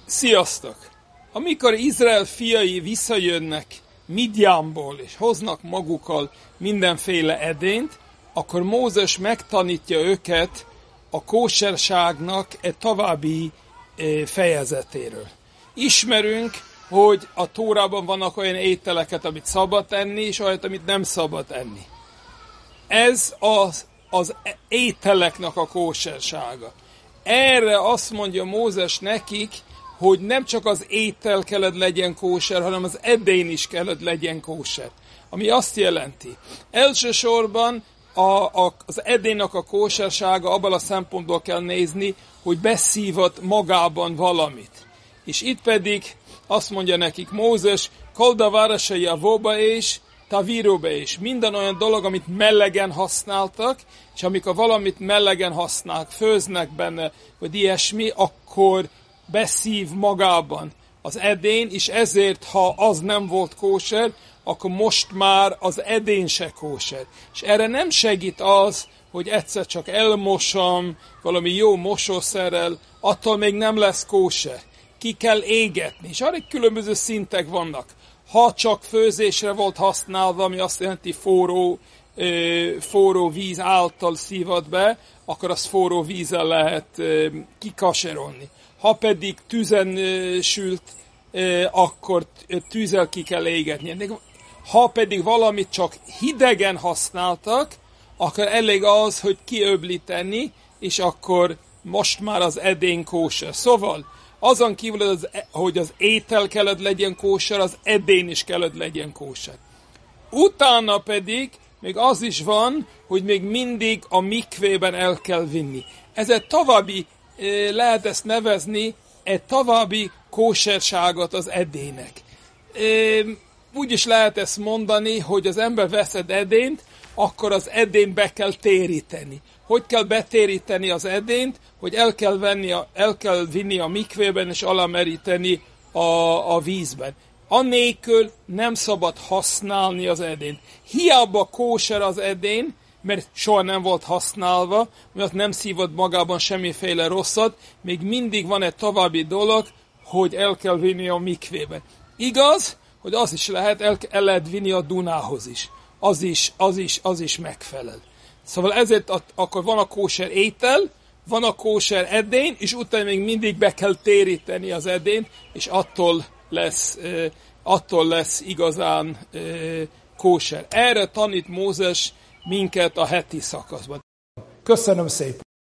Sziasztok! Amikor Izrael fiai visszajönnek Midjánból és hoznak magukkal mindenféle edényt, akkor Mózes megtanítja őket a kóserságnak egy további fejezetéről. Ismerünk, hogy a Tórában vannak olyan ételeket, amit szabad enni, és olyat, amit nem szabad enni. Ez az ételeknek a kósersága. Erre azt mondja Mózes nekik, hogy nem csak az étel kellett legyen kóser, hanem az edény is kellett legyen kóser. Ami azt jelenti, elsősorban az edénynek a kósersága abban a szempontból kell nézni, hogy beszívott magában valamit. És itt pedig azt mondja nekik Mózes, kolda városai a vóba és tavíróba is. Minden olyan dolog, amit mellegen használtak, és amikor valamit mellegen használnak, főznek benne, vagy ilyesmi, akkor beszív magában az edény, és ezért, ha az nem volt kóser, akkor most már az edény se kóser. És erre nem segít az, hogy egyszer csak elmosom valami jó mosószerrel, attól még nem lesz kóser. Ki kell égetni, és arra különböző szintek vannak. Ha csak főzésre volt használva, ami azt jelenti forró víz által szívott be, akkor az forró vízzel lehet kikaserolni. Ha pedig tűzen sült, akkor tűzzel ki kell égetni. Ha pedig valamit csak hidegen használtak, akkor elég az, hogy kiöblíteni, és akkor most már az edény kóser. Szóval azon kívül, hogy az étel kellett legyen kóser, az edény is kellett legyen kóser. Utána pedig még az is van, hogy még mindig a mikvében el kell vinni. Ez egy további, lehet ezt nevezni, egy további kóserságot az edénynek. Úgy is lehet ezt mondani, hogy az ember veszed edényt, akkor az edényt be kell téríteni. Hogy kell betéríteni az edényt? Hogy el kell vinni a mikvében és alámeríteni a vízben. Anélkül nem szabad használni az edényt. Hiába kóser az edény, mert soha nem volt használva, mert nem szívott magában semmiféle rosszat, még mindig van egy további dolog, hogy el kell vinni a mikvében. Igaz, hogy az is lehet, el lehet vinni a Dunához is. Az is megfelel. Szóval ezért akkor van a kóser étel, van a kóser edény, és utána még mindig be kell téríteni az edényt, és attól lesz igazán kóser. Erre tanít Mózes minket a heti szakaszban. Köszönöm szépen!